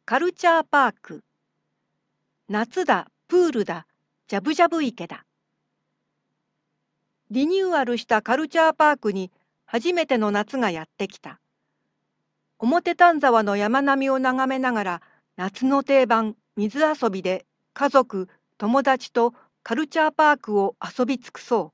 カルチャーパーク。夏だ、プールだ、ジャブジャブ池だ。リニューアルしたカルチャーパークに初めての夏がやってきた。表丹沢の山並みを眺めながら、夏の定番、水遊びで家族、友達とカルチャーパークを遊び尽くそう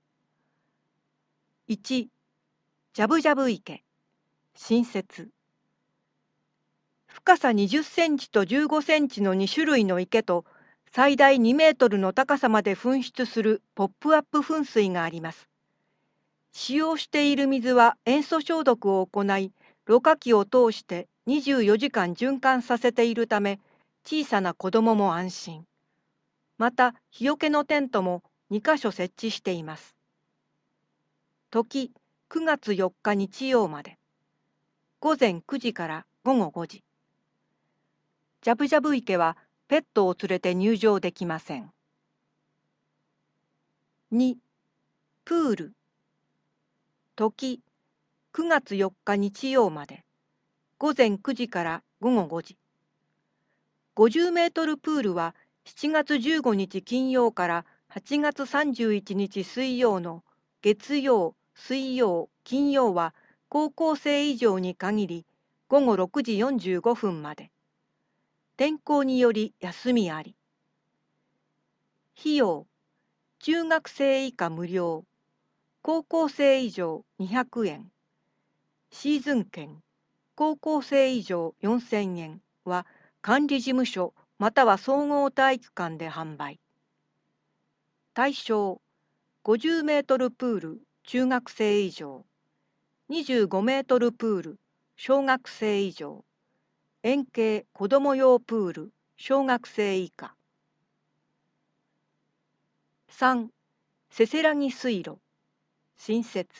。1、ジャブジャブ池。新設。深さ20センチと15センチの2種類の池と、最大2メートルの高さまで噴出するポップアップ噴水があります。使用している水は塩素消毒を行い、ろ過器を通して24時間循環させているため、小さな子供も安心。また、日よけのテントも2カ所設置しています。時、9月4日日曜まで。午前9時から午後5時。ジャブジャブ池はペットを連れて入場できません。2、プール。時、9月4日日曜まで。午前9時から午後5時。50メートルプールは7月15日金曜から8月31日水曜の月曜、水曜、金曜は高校生以上に限り午後6時45分まで。天候により休みあり。費用、中学生以下無料、高校生以上200円。シーズン券、高校生以上4000円は管理事務所または総合体育館で販売。対象、50メートルプール中学生以上、25メートルプール小学生以上、円形子ども用プール小学生以下。3、せせらぎ水路、新設。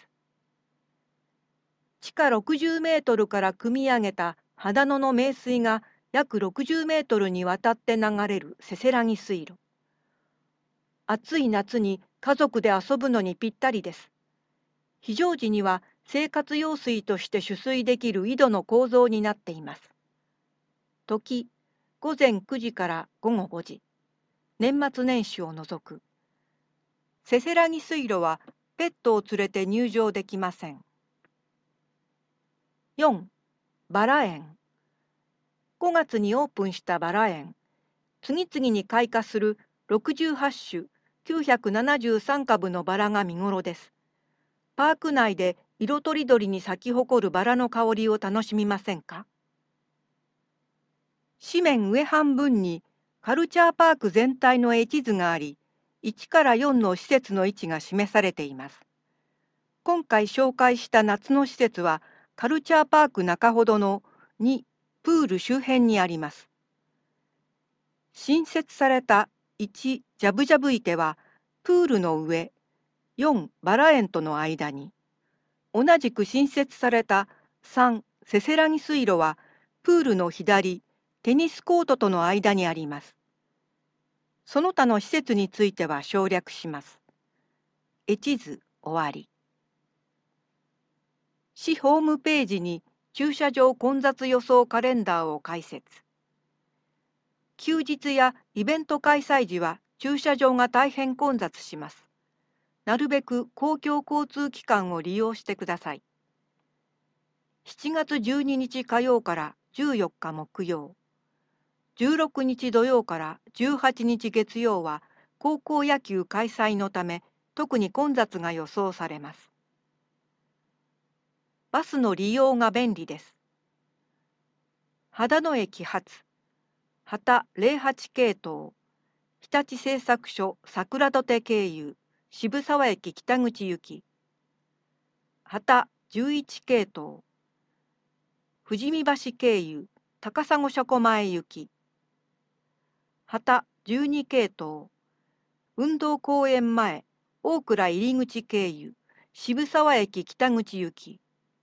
地下60メートルから汲み上げた秦野の名水が約60メートルにわたって流れるせせらぎ水路。暑い夏に家族で遊ぶのにぴったりです。非常時には生活用水として取水できる井戸の構造になっています。時、午前9時から午後5時。年末年始を除く。せせらぎ水路はペットを連れて入場できません。4、バラ園。5月にオープンしたバラ園。次々に開花する68種973株のバラが見頃です。パーク内で色とりどりに咲き誇るバラの香りを楽しみませんか？紙面上半分にカルチャーパーク全体の絵地図があり、1から4の施設の位置が示されています。今回紹介した夏の施設はカルチャーパーク中ほどの2、プール周辺にあります。新設された1、ジャブジャブ池はプールの上、4、バラ園との間に、同じく新設された3、せせらぎ水路はプールの左、テニスコートとの間にあります。その他の施設については省略します。絵地図終わり。市ホームページに駐車場混雑予想カレンダーを開設。休日やイベント開催時は駐車場が大変混雑します。なるべく公共交通機関を利用してください。7月12日火曜から14日木曜、16日土曜から18日月曜は高校野球開催のため特に混雑が予想されます。バスの利用が便利です。秦野駅発、秦08系統、日立製作所桜土手経由、渋沢駅北口行き、秦11系統、富士見橋経由、高砂車庫前行き、秦12系統、運動公園前、大倉入口経由、渋沢駅北口行き、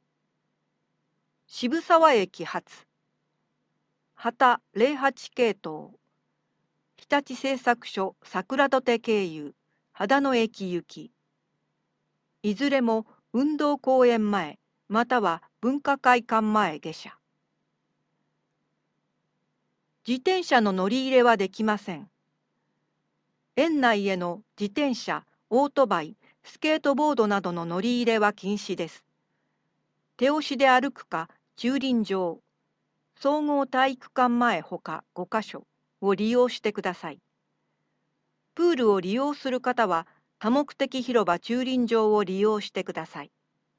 渋沢駅発、秦08系統、日立製作所桜土手経由、秦野駅行き、いずれも運動公園前、または文化会館前下車。 自転車の乗り入れはできません。園内への自転車、オートバイ、スケートボードなどの乗り入れは禁止です。手押しで歩くか駐輪場、総合体育館前ほか5カ所を利用してください。プールを利用する方は多目的広場駐輪場を利用してください。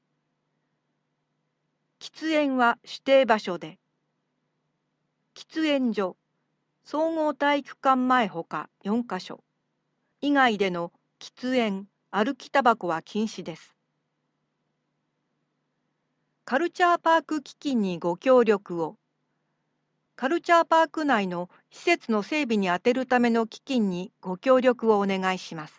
喫煙は指定場所で。喫煙所、総合体育館前ほか4カ所以外での喫煙、歩きタバコは禁止です。カルチャーパーク基金にご協力を。カルチャーパーク内の施設の整備に充てるための基金にご協力をお願いします。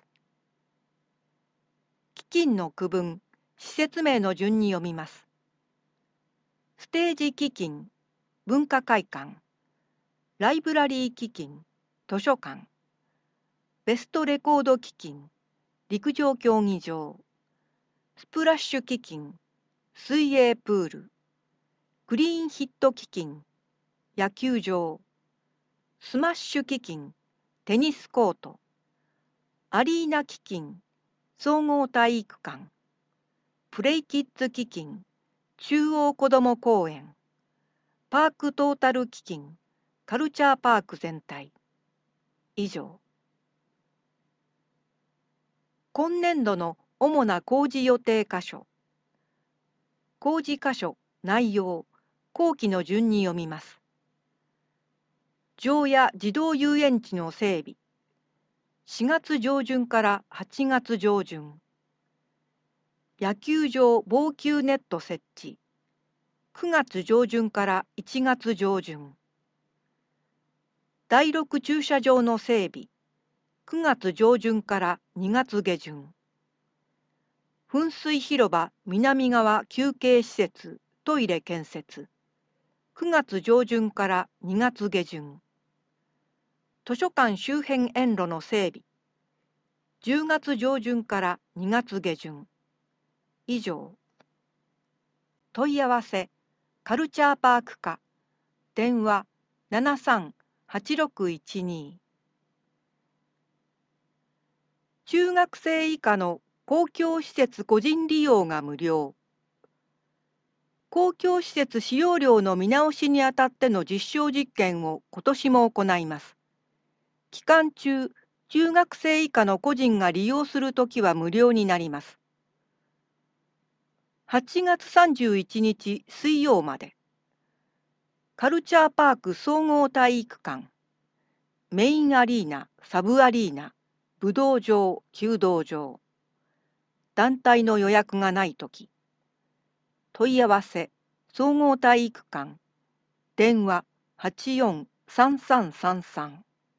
基金の区分、施設名の順に読みます。ステージ基金、文化会館、ライブラリー基金、図書館、ベストレコード基金、陸上競技場、スプラッシュ基金、水泳プール、クリーンヒット基金、野球場、スマッシュ基金、テニスコート、アリーナ基金、総合体育館、プレイキッズ基金、中央子ども公園、パークトータル基金、カルチャーパーク全体。以上。今年度の主な工事予定箇所。工事箇所、内容、工期の順に読みます。城や児童遊園地の整備。4月上旬から8月上旬。野球場防球ネット設置。9月上旬から1月上旬。第6駐車場の整備。9月上旬から2月下旬。噴水広場南側休憩施設トイレ建設。9月上旬から2月下旬。図書館周辺園路の整備。10月上旬から2月下旬。以上。問い合わせ、カルチャーパーク課。電話73-8612。中学生以下の公共施設個人利用が無料。公共施設使用料の見直しにあたっての実証実験を今年も行います。期間中、中学生以下の個人が利用するときは無料になります。8月31日水曜まで。カルチャーパーク総合体育館、メインアリーナ、サブアリーナ、武道場、弓道場。団体の予約がないとき。問い合わせ、総合体育館、電話84-3333。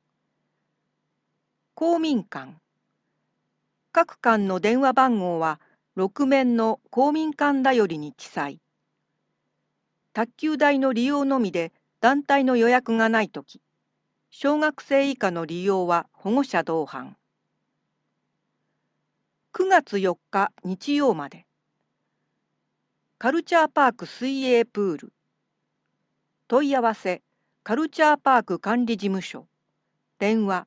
公民館。各館の電話番号は6面の公民館だよりに記載。卓球台の利用のみで団体の予約がないとき、小学生以下の利用は保護者同伴。9月4日日曜まで。カルチャーパーク水泳プール。問い合わせ、カルチャーパーク管理事務所。電話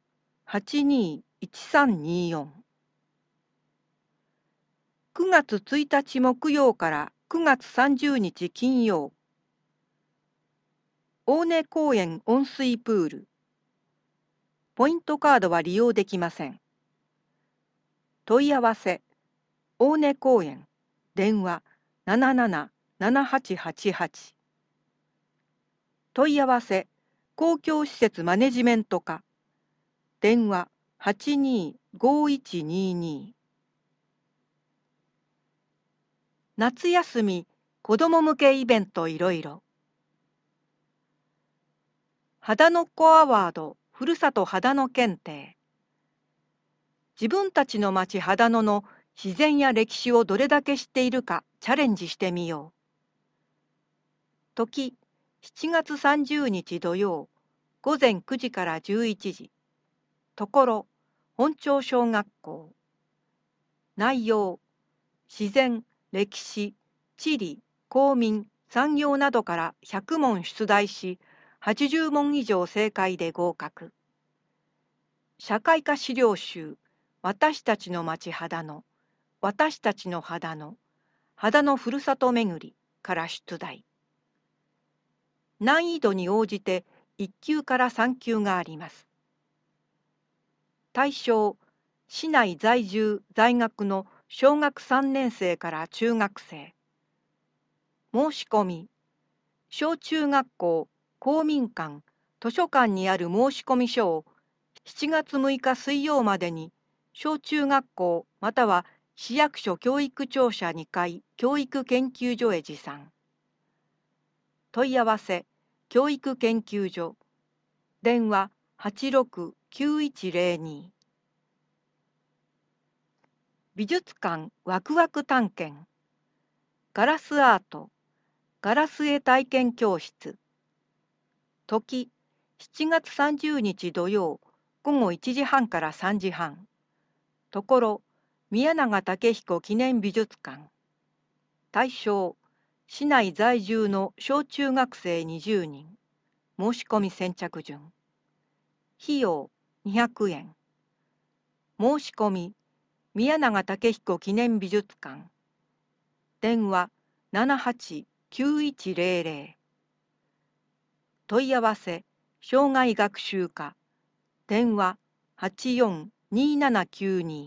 821324。9月1日木曜から9月30日金曜。大根公園温水プール。ポイントカードは利用できません。問い合わせ、大根公園、電話77-7888。問い合わせ、公共施設マネジメント課、電話825122。夏休み、子ども向けイベントいろいろ。秦野っ子アワードふるさと秦野検定。自分たちの町秦野の自然や歴史をどれだけ知っているかチャレンジしてみよう。時、7月30日土曜、午前9時から11時。ところ、本町小学校。内容、自然、歴史、地理、公民、産業などから100問出題し、 80問以上正解で合格。社会科資料集、私たちの町秦野、私たちの秦野、秦野ふるさとめぐりから出題。難易度に応じて1級から3級があります。対象、市内在住在学の小学3年生から中学生。申し込み、小中学校、公民館、図書館にある申込書を7月6日水曜までに小中学校または市役所教育庁舎2階教育研究所へ持参。問い合わせ、教育研究所、電話869102。美術館ワクワク探検、ガラスアート、ガラス絵体験教室。時、7月30日土曜、午後1時半から3時半。ところ、宮永武彦記念美術館。対象、市内在住の小中学生20人。申し込み先着順。費用200円。申し込み、宮永武彦記念美術館。電話789100。問い合わせ、障害学習課。電話842792。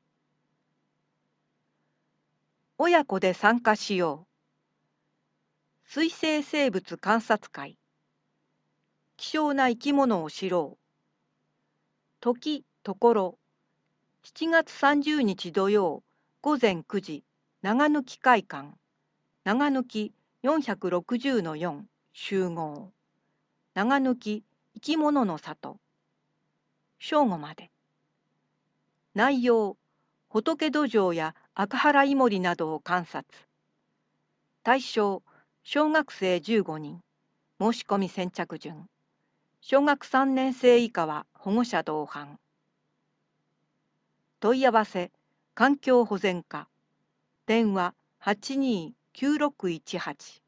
親子で参加しよう。水生生物観察会。希少な生き物を知ろう。時、ところ。7月30日土曜、午前9時、長抜会館。長抜460-4集合。長抜生き物の里。正午まで。内容、仏土壌や赤原イモリなどを観察。対象、小学生15人。申し込み先着順。小学3年生以下は保護者同伴。問い合わせ、環境保全課。電話829618。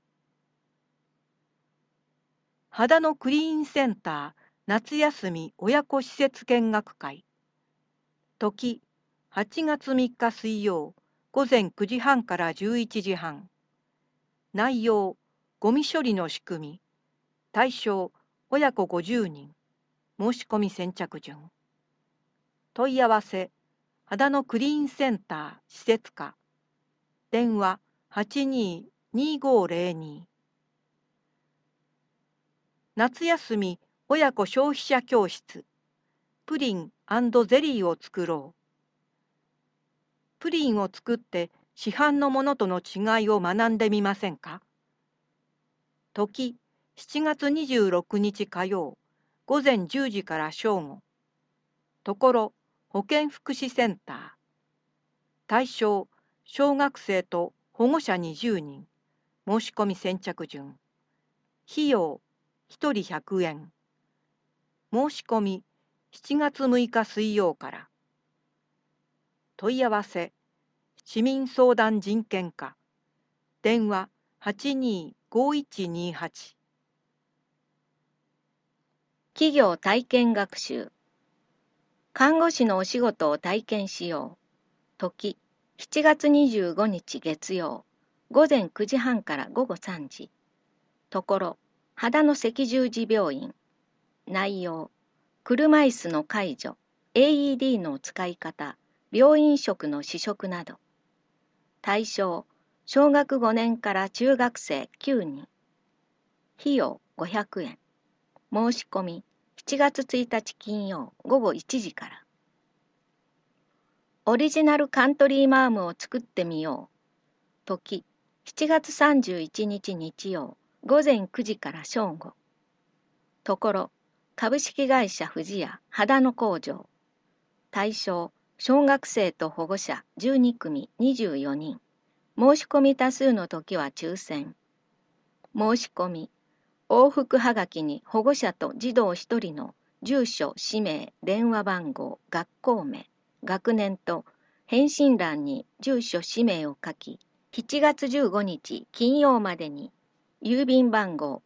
秦野クリーンセンター夏休み親子施設見学会。時、8月3日水曜、午前9時半から11時半。内容、ゴミ処理の仕組み。対象、親子50人。申し込み先着順。問い合わせ、秦野クリーンセンター施設課。電話822502。夏休み親子消費者教室。プリン&ゼリーを作ろう。プリンを作って市販のものとの違いを学んでみませんか。時、7月26日火曜、午前10時から正午。ところ、保健福祉センター。対象、小学生と保護者20人。申し込み先着順。費用、1人100円。申し込み、7月6日水曜から。問い合わせ、市民相談人権課。電話825128。 企業体験学習。看護師のお仕事を体験しよう。時、7月25日月曜、午前9時半から午後3時。ところ、秦野赤十字病院。内容、車椅子の介助、AED の使い方、病院食の試食など。対象、小学5年から中学生9人。費用500円。申し込み、7月1日金曜午後1時から。オリジナルカントリーマームを作ってみよう。時、7月31日日曜午前9時から正午。ところ、株式会社富士屋秦野工場。対象、小学生と保護者12組24人。申し込み多数の時は抽選。申し込み、往復はがきに保護者と児童1人の住所、氏名、電話番号、学校名、学年と返信欄に住所、氏名を書き、7月15日金曜までに郵便番号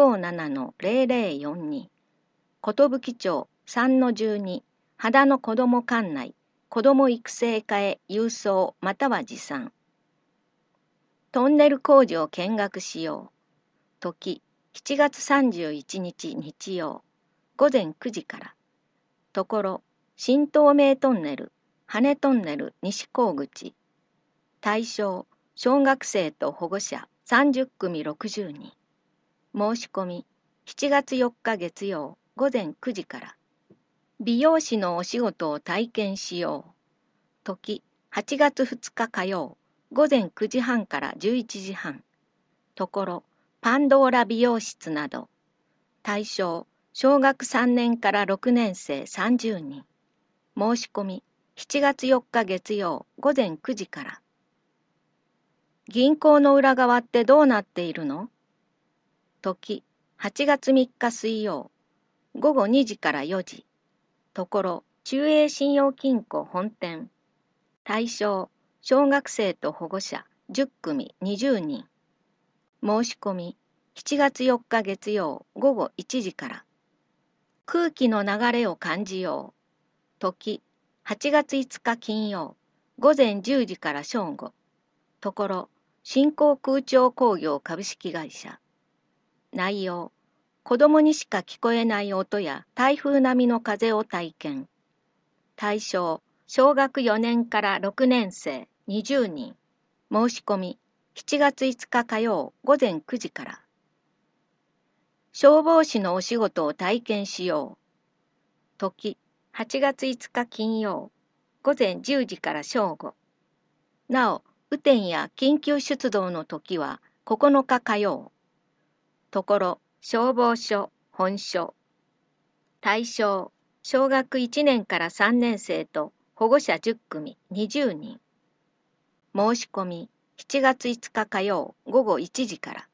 257-0042、寿町3-12、秦野子ども館内、子ども育成課へ郵送または持参。トンネル工事を見学しよう。時、7月31日日曜、午前9時から。ところ、新東名トンネル、羽トンネル西高口。対象、小学生と保護者30組60人。申し込み、7月4日月曜、午前9時から。美容師のお仕事を体験しよう。時、8月2日火曜、午前9時半から11時半。ところ、パンドーラ美容室など。対象、小学3年から6年生30人。申し込み、7月4日月曜、午前9時から。銀行の裏側ってどうなっているの？時、8月3日水曜、午後2時から4時。ところ、中英信用金庫本店。対象、小学生と保護者10組20人。申し込み、7月4日月曜午後1時から。空気の流れを感じよう。時、8月5日金曜、午前10時から正午。ところ、新興空調工業株式会社。内容、子供にしか聞こえない音や台風並みの風を体験。対象、小学4年から6年生20人。申し込み、7月5日火曜午前9時から。消防士のお仕事を体験しよう。時、8月5日金曜、午前10時から正午。なお、雨天や緊急出動の時は9日火曜。ところ、消防署、本署。対象、小学1年から3年生と保護者10組20人。申し込み、7月5日火曜午後1時から。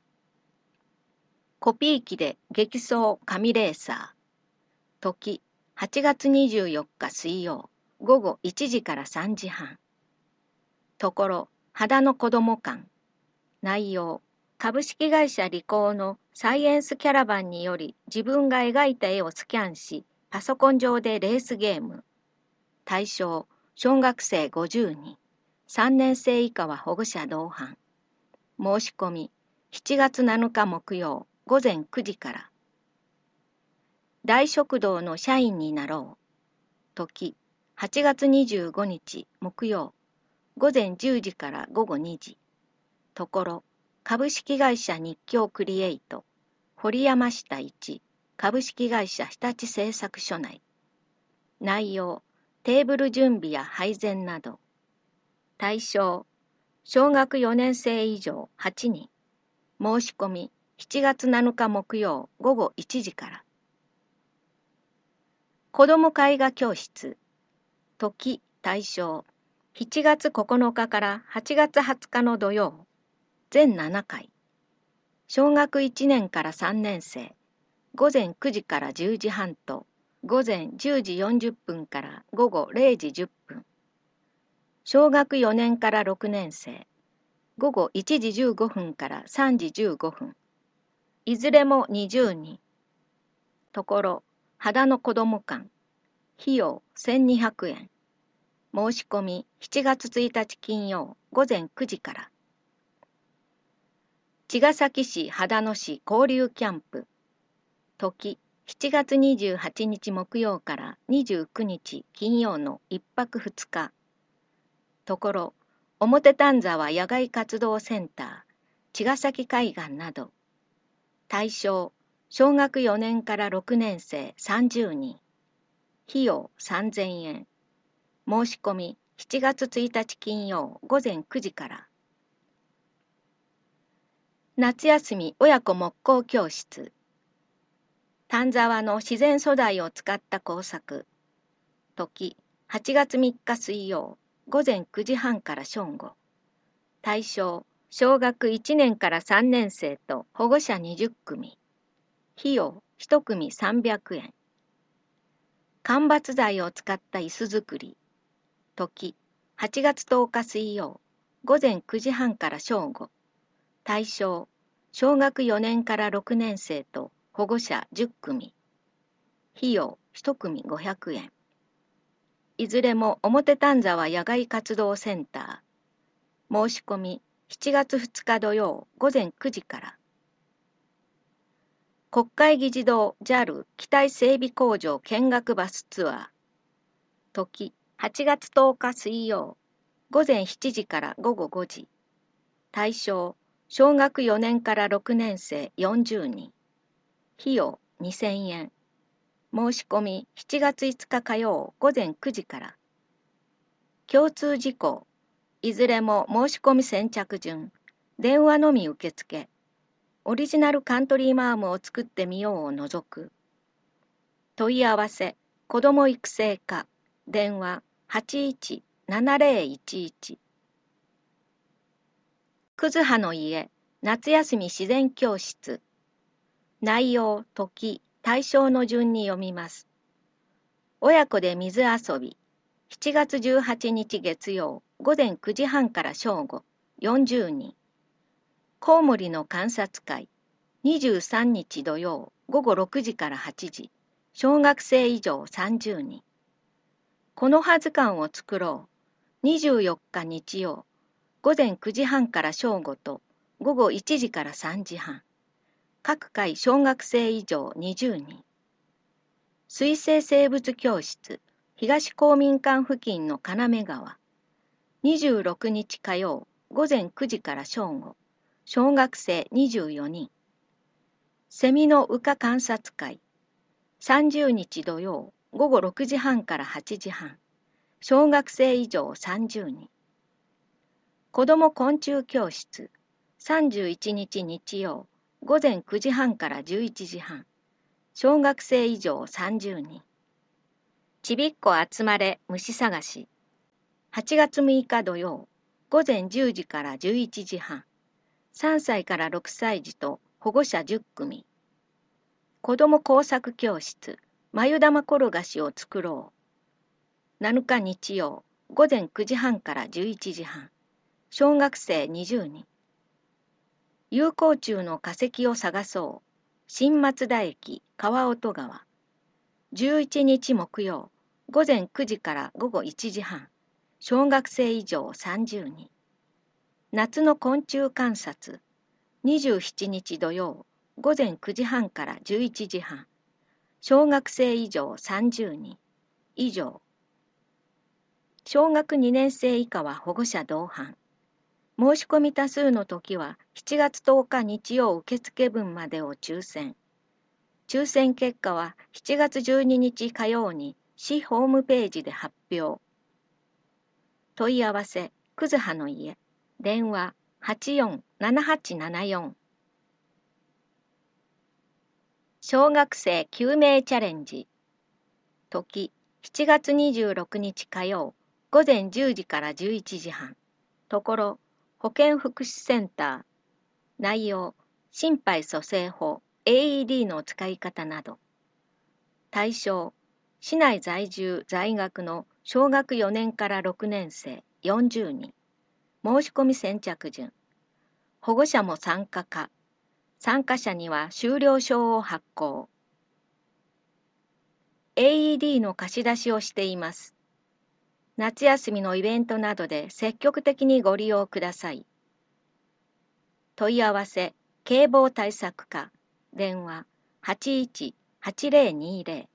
コピー機で激走紙レーサー。時、8月24日水曜午後1時から3時半。ところ、秦野子ども館。内容、株式会社リコーのサイエンスキャラバンにより自分が描いた絵をスキャンし、パソコン上でレースゲーム。対象、小学生50人。3年生以下は保護者同伴。申し込み、7月7日木曜午前9時から。大食堂の社員になろう。時、8月25日木曜、午前10時から午後2時。ところ、株式会社日京クリエイト、堀山下1、株式会社日立製作所内。内容、テーブル準備や配膳など。対象、小学4年生以上8人。申し込み、7月7日木曜午後1時から。子ども絵画教室。時、対象、7月9日から8月20日の土曜。全7回。小学1年から3年生。午前9時から10時半と、午前10時40分から午後0時10分。小学4年から6年生。午後1時15分から3時15分。いずれも20人。ところ、秦野子ども館。費用1200円。申し込み7月1日金曜午前9時から。茅ヶ崎市秦野市交流キャンプ。時、7月28日木曜から29日金曜の1泊2日。ところ、表丹沢野外活動センター、茅ヶ崎海岸など。対象、小学4年から6年生30人。費用3000円。申し込み7月1日金曜午前9時から。夏休み親子木工教室。丹沢の自然素材を使った工作。時、8月3日水曜、午前9時半から正午。対象、小学1年から3年生と保護者20組。費用1組300円。間伐材を使った椅子作り。時、8月10日水曜、午前9時半から正午。対象、 小学4年から6年生と保護者10組。費用1組500円。いずれも表丹沢野外活動センター。申し込み7月2日土曜午前9時から。国会議事堂 JAL 機体整備工場見学バスツアー。時8月10日水曜午前7時から午後5時。対象小学4年から6年生40人。費用2000円。申し込み7月5日火曜午前9時から。共通事項いずれも申し込み先着順。電話のみ受付。オリジナルカントリーマームを作ってみようを除く。問い合わせ子ども育成課電話817011。くずはの家夏休み自然教室。内容時対象の順に読みます。親子で水遊び7月18日月曜午前9時半から正午40人。コウモリの観察会23日土曜午後6時から8時。小学生以上30人。この葉図鑑を作ろう24日日曜午前9時半から正午と午後1時から3時半。各回小学生以上20人。水生生物教室東公民館付近の要川。26日火曜午前9時から正午。小学生24人。セミの羽化観察会。30日土曜午後6時半から8時半。小学生以上30人。子ども昆虫教室。31日日曜午前9時半から11時半。小学生以上30人。ちびっこ集まれ虫探し。8月6日土曜午前10時から11時半。3歳から6歳児と保護者10組。子ども工作教室眉玉転がしを作ろう。7日日曜午前9時半から11時半。小学生20人。有効虫の化石を探そう。新松田駅川音川。11日木曜午前9時から午後1時半。小学生以上30人。夏の昆虫観察。27日土曜午前9時半から11時半。小学生以上30人。以上。小学2年生以下は保護者同伴。申し込み多数の時は7月10日日曜受付分までを抽選。抽選結果は7月12日火曜に市ホームページで発表。問い合わせ、くずはの家。電話847874。小学生救命チャレンジ。時7月26日火曜午前10時から11時半。ところ保健福祉センター。内容心肺蘇生法 AED の使い方など。対象市内在住在学の小学4年から6年生40人。申し込み先着順。保護者も参加か。参加者には修了証を発行。AED の貸し出しをしています。夏休みのイベントなどで積極的にご利用ください。問い合わせ、警防対策課、電話818020。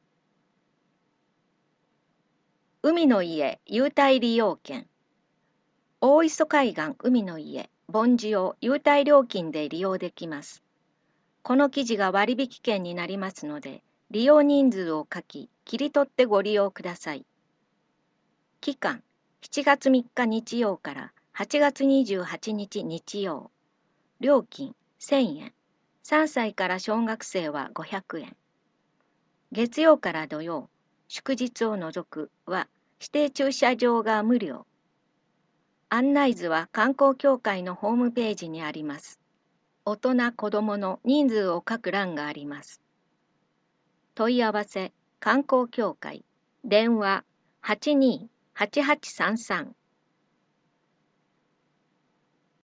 海の家優待利用券。大磯海岸海の家、盆地を優待料金で利用できます。この記事が割引券になりますので、利用人数を書き、切り取ってご利用ください。期間、7月3日日曜から8月28日日曜。料金、1000円。3歳から小学生は500円。月曜から土曜、祝日を除くは、指定駐車場が無料。案内図は観光協会のホームページにあります。大人・子どもの人数を書く欄があります。問い合わせ、観光協会、電話828833